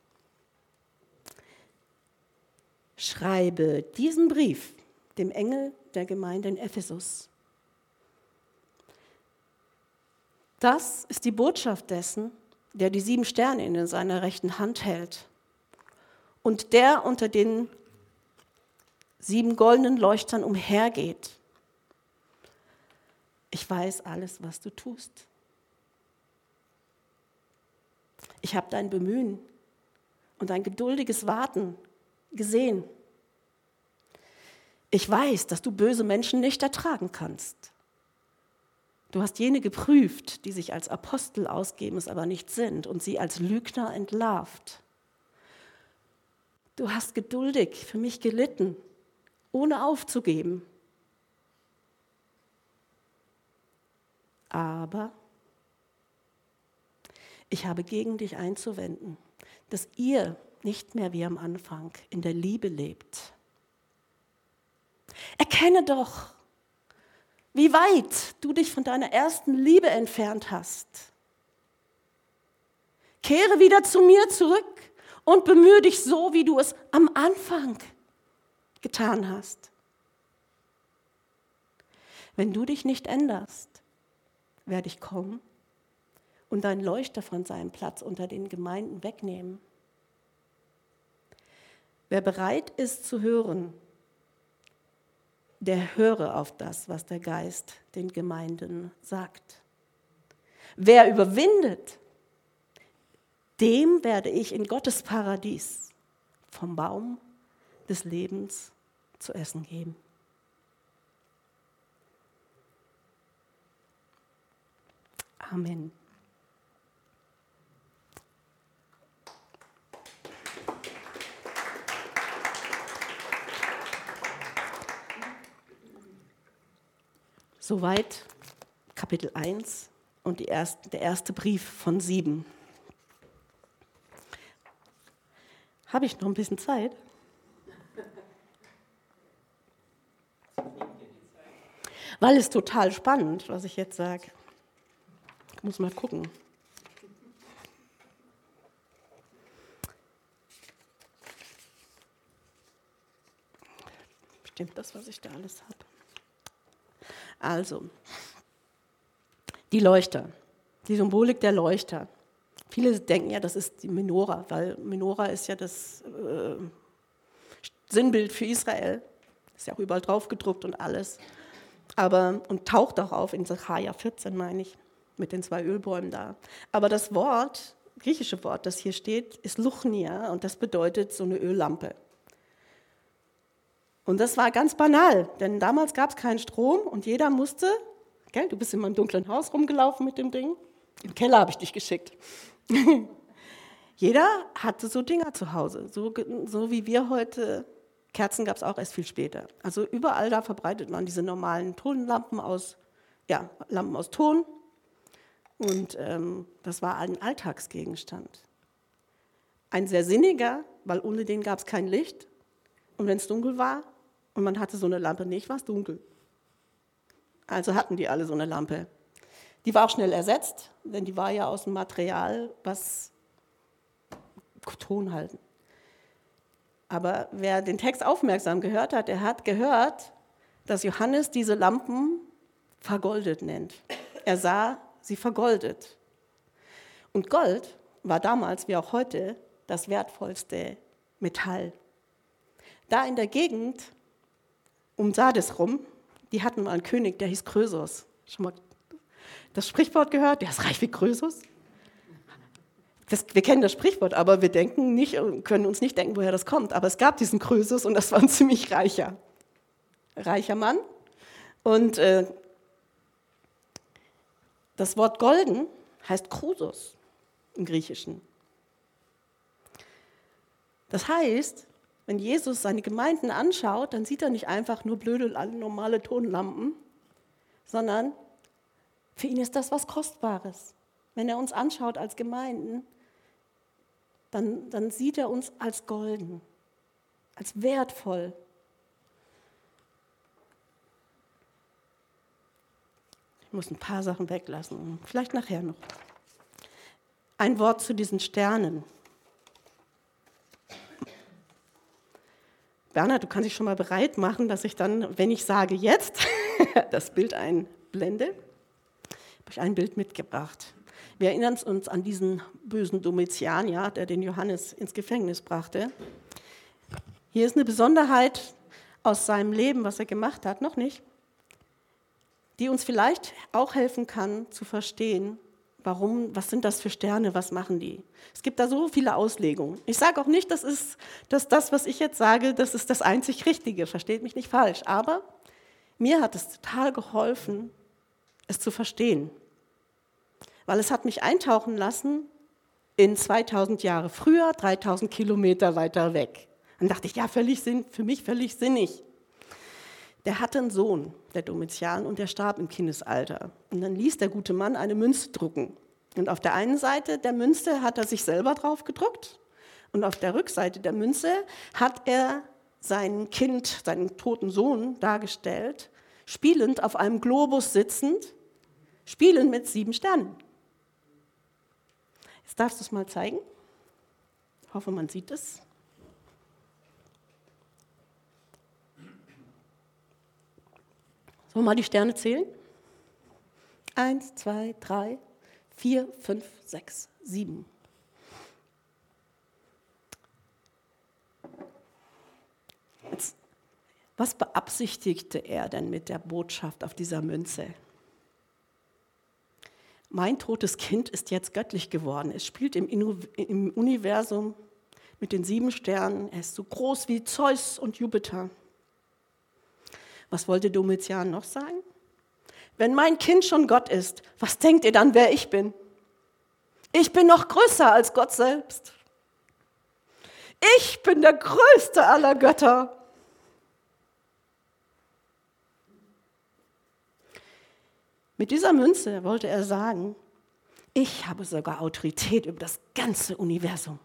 Schreibe diesen Brief dem Engel der Gemeinde in Ephesus. Das ist die Botschaft dessen, der die sieben Sterne in seiner rechten Hand hält und der unter den sieben goldenen Leuchtern umhergeht. Ich weiß alles, was du tust. Ich habe dein Bemühen und dein geduldiges Warten gesehen. Ich weiß, dass du böse Menschen nicht ertragen kannst. Du hast jene geprüft, die sich als Apostel ausgeben, es aber nicht sind, und sie als Lügner entlarvt. Du hast geduldig für mich gelitten, ohne aufzugeben. Aber ich habe gegen dich einzuwenden, dass ihr nicht mehr wie am Anfang in der Liebe lebt. Erkenne doch, wie weit du dich von deiner ersten Liebe entfernt hast. Kehre wieder zu mir zurück und bemühe dich so, wie du es am Anfang getan hast. Wenn du dich nicht änderst, werde ich kommen und deinen Leuchter von seinem Platz unter den Gemeinden wegnehmen. Wer bereit ist zu hören, der höre auf das, was der Geist den Gemeinden sagt. Wer überwindet, dem werde ich in Gottes Paradies vom Baum des Lebens zu essen geben. Amen. Soweit Kapitel eins und die erste, der erste Brief von sieben. Habe ich noch ein bisschen Zeit? Weil es total spannend, was ich jetzt sage. Ich muss mal gucken. Stimmt das, was ich da alles habe? Also, die Leuchter. die Symbolik der Leuchter. Viele denken ja, das ist die Menora, weil Menora ist ja das äh, Sinnbild für Israel. Ist ja auch überall drauf gedruckt und alles. Aber, und taucht auch auf in Sacharja vierzehn, meine ich, mit den zwei Ölbäumen da. Aber das Wort, griechische Wort, das hier steht, ist Luchnia und das bedeutet so eine Öllampe. Und das war ganz banal, denn damals gab es keinen Strom und jeder musste, gell, du bist in meinem dunklen Haus rumgelaufen mit dem Ding, im Keller habe ich dich geschickt. Jeder hatte so Dinger zu Hause, so, so wie wir heute. Kerzen gab es auch erst viel später. Also überall da verbreitet man diese normalen Tonlampen aus, ja, Lampen aus Ton. Und ähm, das war ein Alltagsgegenstand. Ein sehr sinniger, weil ohne den gab es kein Licht. Und wenn es dunkel war und man hatte so eine Lampe nicht, war es dunkel. Also hatten die alle so eine Lampe. Die war auch schnell ersetzt, denn die war ja aus einem Material, was Ton halten. Aber wer den Text aufmerksam gehört hat, der hat gehört, dass Johannes diese Lampen vergoldet nennt. Er sah sie vergoldet. Und Gold war damals, wie auch heute, das wertvollste Metall. Da in der Gegend um Sardes rum, die hatten mal einen König, der hieß Krösus. Schon mal das Sprichwort gehört? Der ist reich wie Krösus. Das, wir kennen das Sprichwort, aber wir denken nicht, können uns nicht denken, woher das kommt. Aber es gab diesen Krösus und das war ein ziemlich reicher, reicher Mann. Und äh, das Wort golden heißt Chrysos im Griechischen. Das heißt, wenn Jesus seine Gemeinden anschaut, dann sieht er nicht einfach nur blöde, normale Tonlampen, sondern für ihn ist das was Kostbares. Wenn er uns anschaut als Gemeinden, dann, dann sieht er uns als golden, als wertvoll. Ich muss ein paar Sachen weglassen, vielleicht nachher noch. Ein Wort zu diesen Sternen. Bernhard, du kannst dich schon mal bereit machen, dass ich dann, wenn ich sage jetzt, das Bild einblende. Habe ich ein Bild mitgebracht. Wir erinnern uns an diesen bösen Domitian, ja, der den Johannes ins Gefängnis brachte. Hier ist eine Besonderheit aus seinem Leben, was er gemacht hat, noch nicht, die uns vielleicht auch helfen kann zu verstehen, warum, was sind das für Sterne, was machen die? Es gibt da so viele Auslegungen. Ich sage auch nicht, das ist, dass das, was ich jetzt sage, das ist das einzig Richtige, versteht mich nicht falsch, aber mir hat es total geholfen, es zu verstehen. Weil es hat mich eintauchen lassen in zweitausend Jahre früher, dreitausend Kilometer weiter weg. Dann dachte ich, ja, völlig Sinn, für mich völlig sinnig. Der hatte einen Sohn, der Domitian, und der starb im Kindesalter. Und dann ließ der gute Mann eine Münze drucken. Und auf der einen Seite der Münze hat er sich selber drauf gedruckt und auf der Rückseite der Münze hat er sein Kind, seinen toten Sohn dargestellt, spielend auf einem Globus sitzend, spielend mit sieben Sternen. Jetzt darfst du es mal zeigen. Ich hoffe, man sieht es. Sollen wir mal die Sterne zählen? Eins, zwei, drei, vier, fünf, sechs, sieben. Jetzt, was beabsichtigte er denn mit der Botschaft auf dieser Münze? Mein totes Kind ist jetzt göttlich geworden. Es spielt im, im Universum mit den sieben Sternen. Er ist so groß wie Zeus und Jupiter. Was wollte Domitian noch sagen? Wenn mein Kind schon Gott ist, was denkt ihr dann, wer ich bin? Ich bin noch größer als Gott selbst. Ich bin der größte aller Götter. Mit dieser Münze wollte er sagen, ich habe sogar Autorität über das ganze Universum.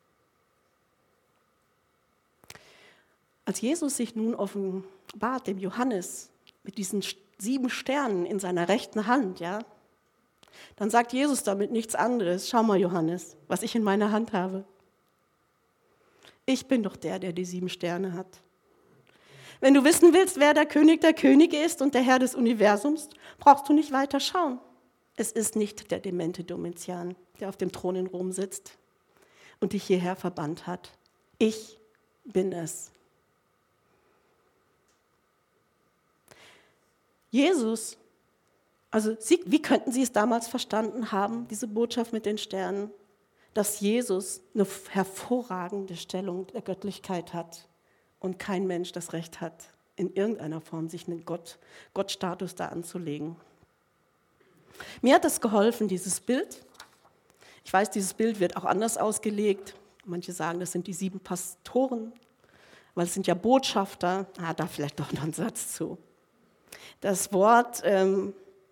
Als Jesus sich nun offenbart dem Johannes mit diesen sieben Sternen in seiner rechten Hand, ja, dann sagt Jesus damit nichts anderes. Schau mal, Johannes, was ich in meiner Hand habe. Ich bin doch der, der die sieben Sterne hat. Wenn du wissen willst, wer der König der Könige ist und der Herr des Universums, brauchst du nicht weiter schauen. Es ist nicht der demente Domitian, der auf dem Thron in Rom sitzt und dich hierher verbannt hat. Ich bin es. Jesus, also Sie, wie könnten Sie es damals verstanden haben, diese Botschaft mit den Sternen, dass Jesus eine hervorragende Stellung der Göttlichkeit hat und kein Mensch das Recht hat, in irgendeiner Form sich einen Gott, Gottstatus da anzulegen. Mir hat das geholfen, dieses Bild. Ich weiß, dieses Bild wird auch anders ausgelegt. Manche sagen, das sind die sieben Pastoren, weil es sind ja Botschafter. Ah, da vielleicht doch noch ein Satz zu. Das Wort ähm,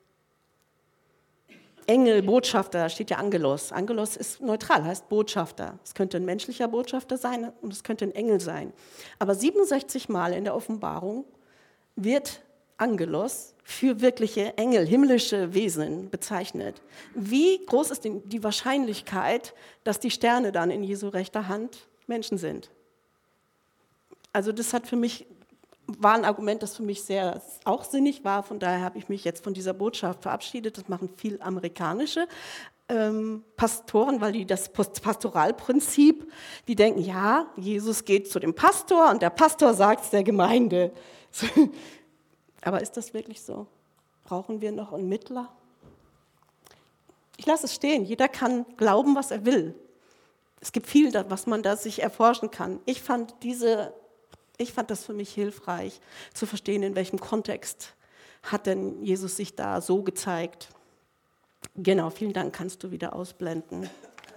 Engel, Botschafter, da steht ja Angelos. Angelos ist neutral, heißt Botschafter. Es könnte ein menschlicher Botschafter sein und es könnte ein Engel sein. Aber siebenundsechzig Mal in der Offenbarung wird Angelos für wirkliche Engel, himmlische Wesen bezeichnet. Wie groß ist die Wahrscheinlichkeit, dass die Sterne dann in Jesu rechter Hand Menschen sind? Also das hat für mich, war ein Argument, das für mich sehr auch sinnig war. Von daher habe ich mich jetzt von dieser Botschaft verabschiedet. Das machen viel amerikanische ähm, Pastoren, weil die das Pastoralprinzip, die denken, ja, Jesus geht zu dem Pastor und der Pastor sagt es der Gemeinde. Aber ist das wirklich so? Brauchen wir noch einen Mittler? Ich lasse es stehen. Jeder kann glauben, was er will. Es gibt viel, was man da sich erforschen kann. Ich fand, diese, ich fand das für mich hilfreich, zu verstehen, in welchem Kontext hat denn Jesus sich da so gezeigt. Genau, vielen Dank, kannst du wieder ausblenden.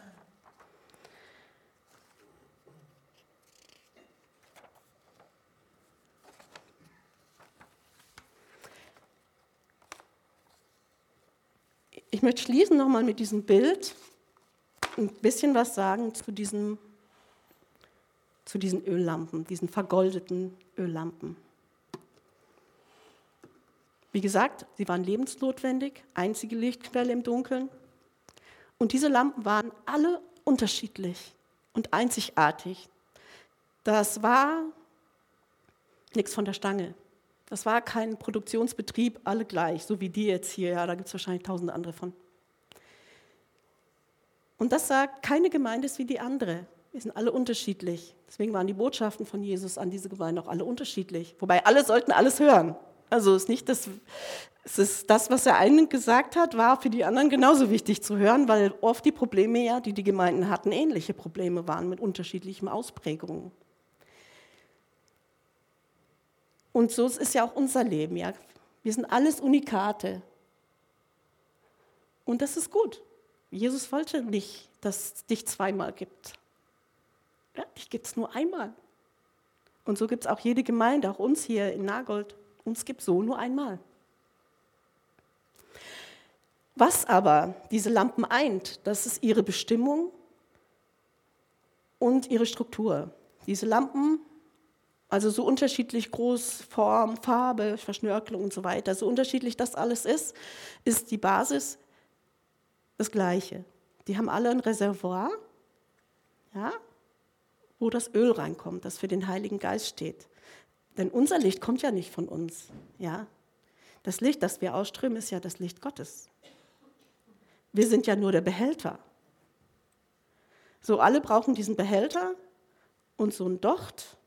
Ich möchte schließen nochmal mit diesem Bild, ein bisschen was sagen zu, diesem, zu diesen Öllampen, diesen vergoldeten Öllampen. Wie gesagt, sie waren lebensnotwendig, einzige Lichtquelle im Dunkeln. Und diese Lampen waren alle unterschiedlich und einzigartig. Das war nichts von der Stange. Das war kein Produktionsbetrieb, alle gleich, so wie die jetzt hier. Ja, da gibt es wahrscheinlich tausende andere von. Und das sagt, keine Gemeinde ist wie die andere. Wir sind alle unterschiedlich. Deswegen waren die Botschaften von Jesus an diese Gemeinde auch alle unterschiedlich. Wobei alle sollten alles hören. Also es ist nicht das, es ist das, was der eine gesagt hat, war für die anderen genauso wichtig zu hören, weil oft die Probleme, ja, die die Gemeinden hatten, ähnliche Probleme waren mit unterschiedlichen Ausprägungen. Und so ist ja auch unser Leben. Ja. Wir sind alles Unikate. Und das ist gut. Jesus wollte nicht, dass es dich zweimal gibt. Ja, dich gibt es nur einmal. Und so gibt es auch jede Gemeinde, auch uns hier in Nagold. Uns gibt es so nur einmal. Was aber diese Lampen eint, das ist ihre Bestimmung und ihre Struktur. Diese Lampen, also so unterschiedlich groß, Form, Farbe, Verschnörkelung und so weiter, so unterschiedlich das alles ist, ist die Basis das Gleiche. Die haben alle ein Reservoir, ja, wo das Öl reinkommt, das für den Heiligen Geist steht. Denn unser Licht kommt ja nicht von uns. Ja? Das Licht, das wir ausströmen, ist ja das Licht Gottes. Wir sind ja nur der Behälter. So, alle brauchen diesen Behälter und so ein Docht.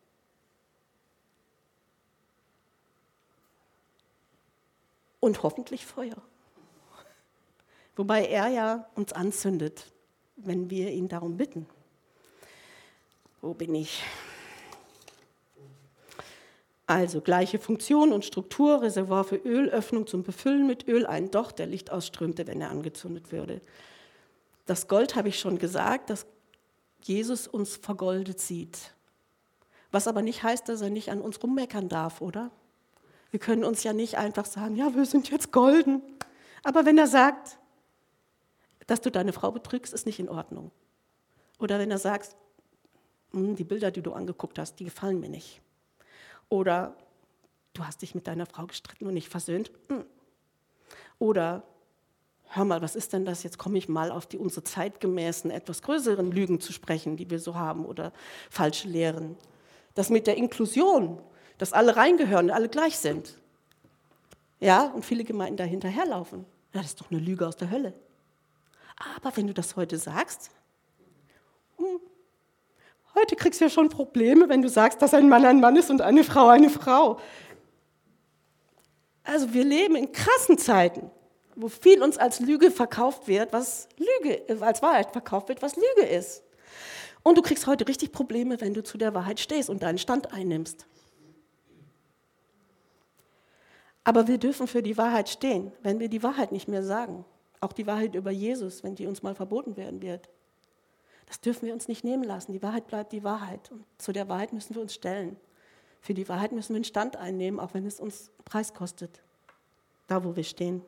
Und hoffentlich Feuer. Wobei er ja uns anzündet, wenn wir ihn darum bitten. Wo bin ich? Also gleiche Funktion und Struktur, Reservoir für Öl, Öffnung zum Befüllen mit Öl, ein Docht, der Licht ausströmte, wenn er angezündet würde. Das Gold habe ich schon gesagt, dass Jesus uns vergoldet sieht. Was aber nicht heißt, dass er nicht an uns rummeckern darf, oder? Wir können uns ja nicht einfach sagen, ja, wir sind jetzt golden. Aber wenn er sagt, dass du deine Frau betrügst, ist nicht in Ordnung. Oder wenn er sagt, die Bilder, die du angeguckt hast, die gefallen mir nicht. Oder du hast dich mit deiner Frau gestritten und nicht versöhnt. Oder hör mal, was ist denn das? Jetzt komme ich mal auf die unsere zeitgemäßen, etwas größeren Lügen zu sprechen, die wir so haben, oder falsche Lehren. Das mit der Inklusion, dass alle reingehören, alle gleich sind. Ja, und viele Gemeinden da hinterherlaufen. Das ist doch eine Lüge aus der Hölle. Aber wenn du das heute sagst, hm, heute kriegst du ja schon Probleme, wenn du sagst, dass ein Mann ein Mann ist und eine Frau eine Frau. Also wir leben in krassen Zeiten, wo viel uns als Lüge verkauft wird, was Lüge, als Wahrheit verkauft wird, was Lüge ist. Und du kriegst heute richtig Probleme, wenn du zu der Wahrheit stehst und deinen Stand einnimmst. Aber wir dürfen für die Wahrheit stehen, wenn wir die Wahrheit nicht mehr sagen. Auch die Wahrheit über Jesus, wenn die uns mal verboten werden wird. Das dürfen wir uns nicht nehmen lassen. Die Wahrheit bleibt die Wahrheit. Und zu der Wahrheit müssen wir uns stellen. Für die Wahrheit müssen wir einen Stand einnehmen, auch wenn es uns Preis kostet. Da, wo wir stehen.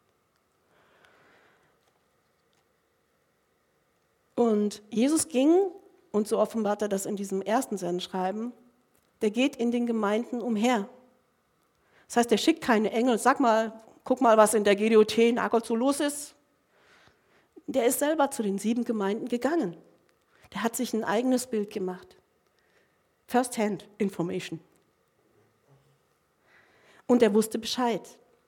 Und Jesus ging, und so offenbart er das in diesem ersten Sendschreiben, der geht in den Gemeinden umher. Das heißt, er schickt keine Engel, sag mal, guck mal, was in der G D O T in Nagold so los ist. Der ist selber zu den sieben Gemeinden gegangen. Der hat sich ein eigenes Bild gemacht. First-hand information. Und er wusste Bescheid.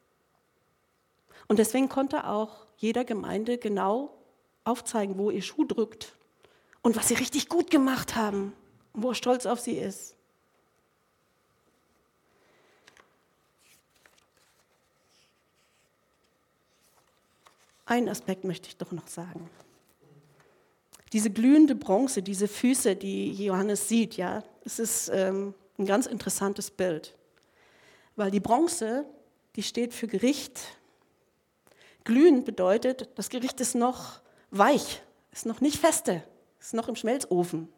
Und deswegen konnte auch jeder Gemeinde genau aufzeigen, wo ihr Schuh drückt und was sie richtig gut gemacht haben und wo er stolz auf sie ist. Einen Aspekt möchte ich doch noch sagen. Diese glühende Bronze, diese Füße, die Johannes sieht, ja, es ist ähm, ein ganz interessantes Bild. Weil die Bronze, die steht für Gericht. Glühend bedeutet, das Gericht ist noch weich, ist noch nicht feste, ist noch im Schmelzofen.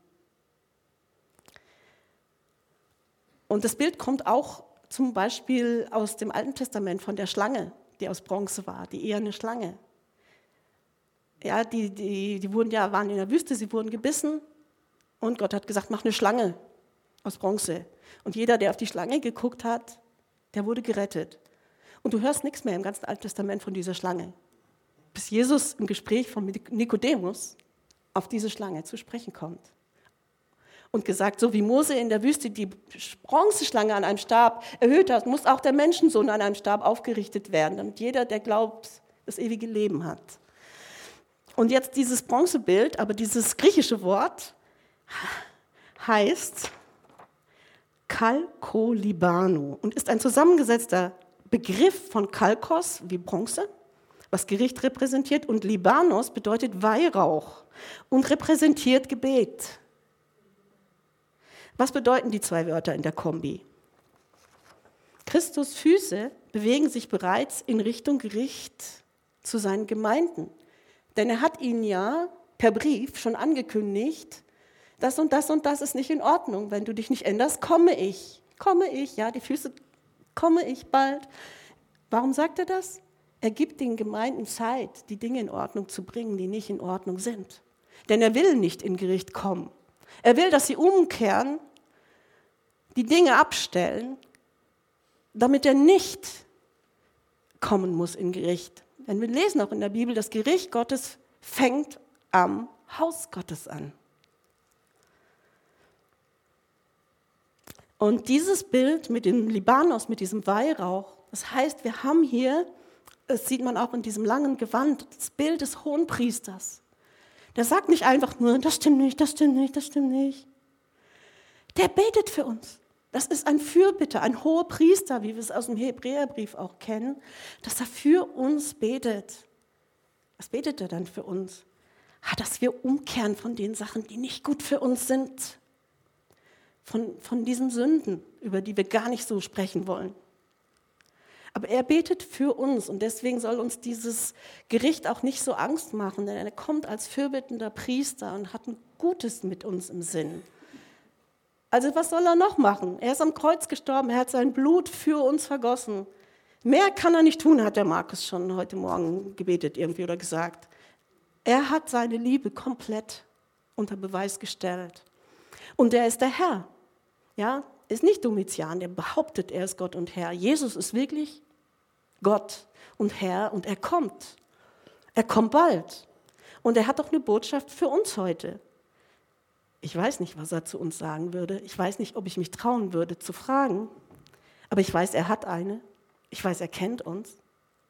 Und das Bild kommt auch zum Beispiel aus dem Alten Testament von der Schlange, die aus Bronze war, die eher eine Schlange. Ja, die, die, die wurden ja, waren in der Wüste, sie wurden gebissen und Gott hat gesagt, mach eine Schlange aus Bronze. Und jeder, der auf die Schlange geguckt hat, der wurde gerettet. Und du hörst nichts mehr im ganzen Alten Testament von dieser Schlange. Bis Jesus im Gespräch von Nikodemus auf diese Schlange zu sprechen kommt. Und gesagt, so wie Mose in der Wüste die Bronzeschlange an einem Stab erhöht hat, muss auch der Menschensohn an einem Stab aufgerichtet werden, damit jeder, der glaubt, das ewige Leben hat. Und jetzt dieses Bronzebild, aber dieses griechische Wort heißt Kalkolibano und ist ein zusammengesetzter Begriff von Kalkos wie Bronze, was Gericht repräsentiert, und Libanos bedeutet Weihrauch und repräsentiert Gebet. Was bedeuten die zwei Wörter in der Kombi? Christus Füße bewegen sich bereits in Richtung Gericht zu seinen Gemeinden. Denn er hat ihnen ja per Brief schon angekündigt, das und das und das ist nicht in Ordnung. Wenn du dich nicht änderst, komme ich. Komme ich, ja, die Füße, komme ich bald. Warum sagt er das? Er gibt den Gemeinden Zeit, die Dinge in Ordnung zu bringen, die nicht in Ordnung sind. Denn er will nicht in Gericht kommen. Er will, dass sie umkehren, die Dinge abstellen, damit er nicht kommen muss in Gericht. Denn wir lesen auch in der Bibel, das Gericht Gottes fängt am Haus Gottes an. Und dieses Bild mit dem Libanos, mit diesem Weihrauch, das heißt, wir haben hier, das sieht man auch in diesem langen Gewand, das Bild des Hohenpriesters. Der sagt nicht einfach nur, das stimmt nicht, das stimmt nicht, das stimmt nicht. Der betet für uns. Das ist ein Fürbitter, ein hoher Priester, wie wir es aus dem Hebräerbrief auch kennen, dass er für uns betet. Was betet er dann für uns? Ah, dass wir umkehren von den Sachen, die nicht gut für uns sind. Von, von diesen Sünden, über die wir gar nicht so sprechen wollen. Aber er betet für uns und deswegen soll uns dieses Gericht auch nicht so Angst machen, denn er kommt als fürbittender Priester und hat ein Gutes mit uns im Sinn. Also was soll er noch machen? Er ist am Kreuz gestorben, er hat sein Blut für uns vergossen. Mehr kann er nicht tun, hat der Markus schon heute Morgen gebetet irgendwie oder gesagt. Er hat seine Liebe komplett unter Beweis gestellt. Und er ist der Herr. Ja, ist nicht Domitian, der behauptet, er ist Gott und Herr. Jesus ist wirklich Gott und Herr und er kommt. Er kommt bald. Und er hat auch eine Botschaft für uns heute. Ich weiß nicht, was er zu uns sagen würde. Ich weiß nicht, ob ich mich trauen würde zu fragen. Aber ich weiß, er hat eine. Ich weiß, er kennt uns.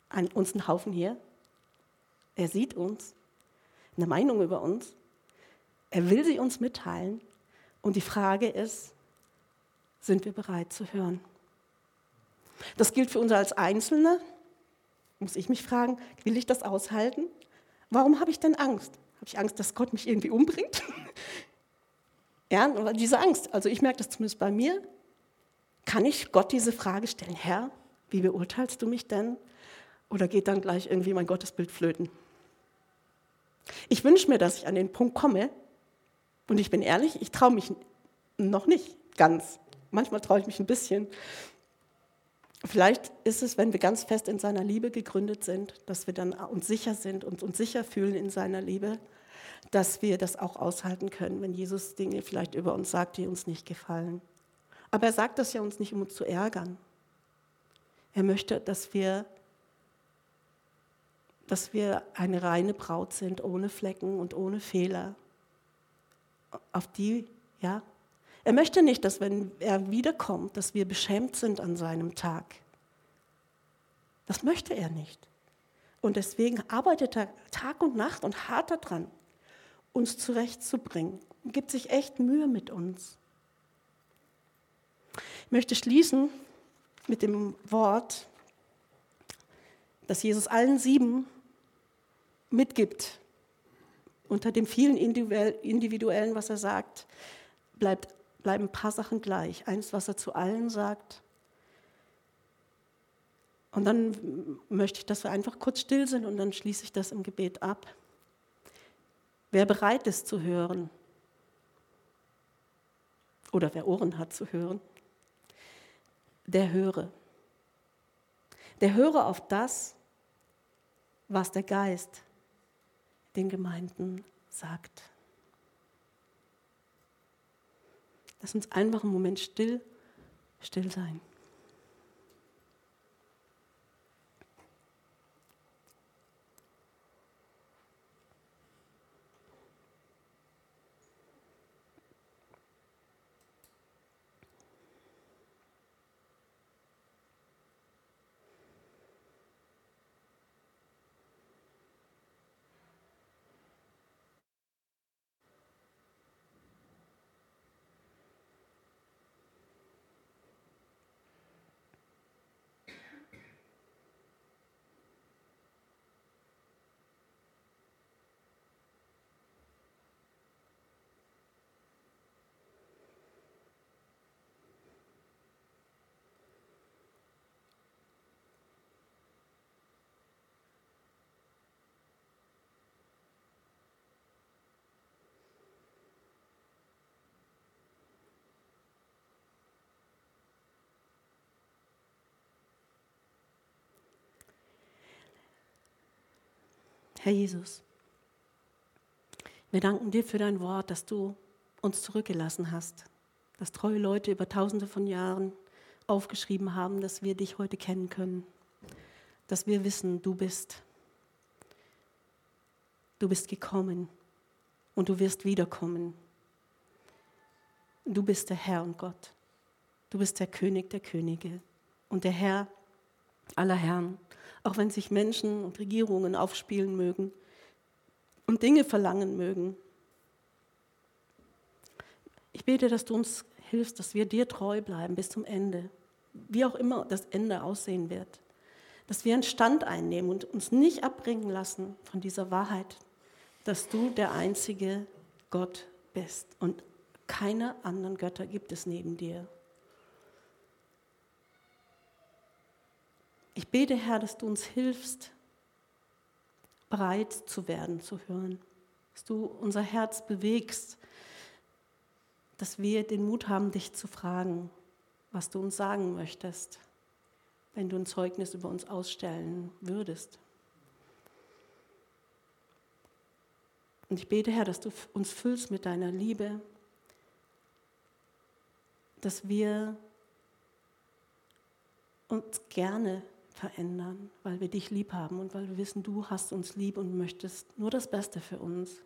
an uns einen Haufen hier. Er sieht uns, eine Meinung über uns. Er will sie uns mitteilen. Und die Frage ist, sind wir bereit zu hören? Das gilt für uns als Einzelne. Muss ich mich fragen, will ich das aushalten? Warum habe ich denn Angst? Habe ich Angst, dass Gott mich irgendwie umbringt? Ja, diese Angst. Also ich merke das zumindest bei mir. Kann ich Gott diese Frage stellen? Herr, wie beurteilst du mich denn? Oder geht dann gleich irgendwie mein Gottesbild flöten? Ich wünsche mir, dass ich an den Punkt komme. Und ich bin ehrlich, ich traue mich noch nicht ganz. Manchmal traue ich mich ein bisschen. Vielleicht ist es, wenn wir ganz fest in seiner Liebe gegründet sind, dass wir dann uns sicher sind und uns sicher fühlen in seiner Liebe, dass wir das auch aushalten können, wenn Jesus Dinge vielleicht über uns sagt, die uns nicht gefallen. Aber er sagt das ja uns nicht, um uns zu ärgern. Er möchte, dass wir, dass wir eine reine Braut sind, ohne Flecken und ohne Fehler. Auf die, ja. Er möchte nicht, dass wenn er wiederkommt, dass wir beschämt sind an seinem Tag. Das möchte er nicht. Und deswegen arbeitet er Tag und Nacht und hart daran, uns zurechtzubringen. Und gibt sich echt Mühe mit uns. Ich möchte schließen mit dem Wort, das Jesus allen sieben mitgibt. Unter dem vielen Individuellen, was er sagt, bleibt, bleiben ein paar Sachen gleich. Eins, was er zu allen sagt. Und dann möchte ich, dass wir einfach kurz still sind und dann schließe ich das im Gebet ab. Wer bereit ist zu hören oder wer Ohren hat zu hören, der höre. Der höre auf das, was der Geist den Gemeinden sagt. Lass uns einfach einen Moment still, still sein. Herr Jesus, wir danken dir für dein Wort, dass du uns zurückgelassen hast, dass treue Leute über tausende von Jahren aufgeschrieben haben, dass wir dich heute kennen können, dass wir wissen, du bist, du bist gekommen und du wirst wiederkommen. Du bist der Herr und Gott, du bist der König der Könige und der Herr aller Herren. Auch wenn sich Menschen und Regierungen aufspielen mögen und Dinge verlangen mögen. Ich bete, dass du uns hilfst, dass wir dir treu bleiben bis zum Ende, wie auch immer das Ende aussehen wird. Dass wir einen Stand einnehmen und uns nicht abbringen lassen von dieser Wahrheit, dass du der einzige Gott bist und keine anderen Götter gibt es neben dir. Ich bete, Herr, dass du uns hilfst, bereit zu werden, zu hören. Dass du unser Herz bewegst, dass wir den Mut haben, dich zu fragen, was du uns sagen möchtest, wenn du ein Zeugnis über uns ausstellen würdest. Und ich bete, Herr, dass du uns füllst mit deiner Liebe, dass wir uns gerne verändern, weil wir dich lieb haben und weil wir wissen, du hast uns lieb und möchtest nur das Beste für uns.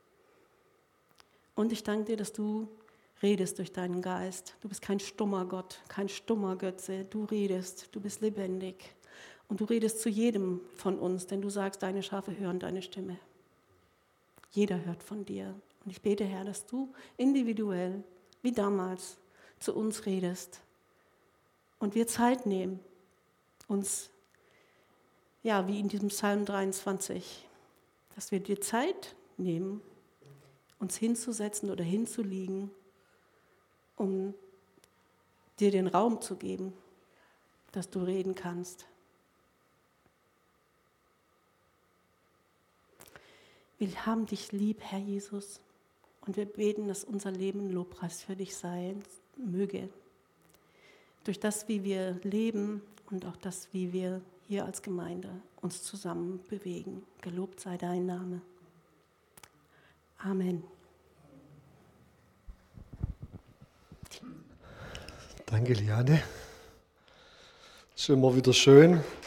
Und ich danke dir, dass du redest durch deinen Geist. Du bist kein stummer Gott, kein stummer Götze. Du redest, du bist lebendig Und du redest zu jedem von uns, denn du sagst, deine Schafe hören deine Stimme. Jeder hört von dir. Und ich bete, Herr, dass du individuell, wie damals, zu uns redest. Und wir Zeit nehmen, uns, ja, wie in diesem Psalm dreiundzwanzig, dass wir dir Zeit nehmen, uns hinzusetzen oder hinzuliegen, um dir den Raum zu geben, dass du reden kannst. Wir haben dich lieb, Herr Jesus, und wir beten, dass unser Leben ein Lobpreis für dich sein möge. Durch das, wie wir leben und auch das, wie wir hier als Gemeinde uns zusammen bewegen. Gelobt sei dein Name. Amen. Danke, Liane. Es ist immer wieder schön,